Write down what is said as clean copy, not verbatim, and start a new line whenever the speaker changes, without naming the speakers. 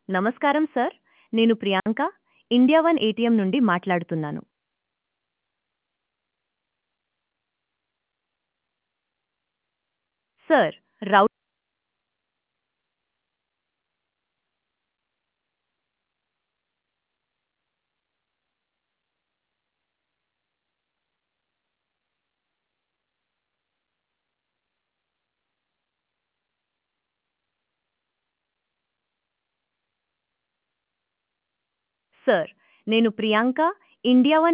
నమస్కారం సార్. నేను Priyanka, India one ATM నుండి మాట్లాడుతున్నాను. సార్, రౌ సార్, నేను ప్రియాంక, ఇండియా వన్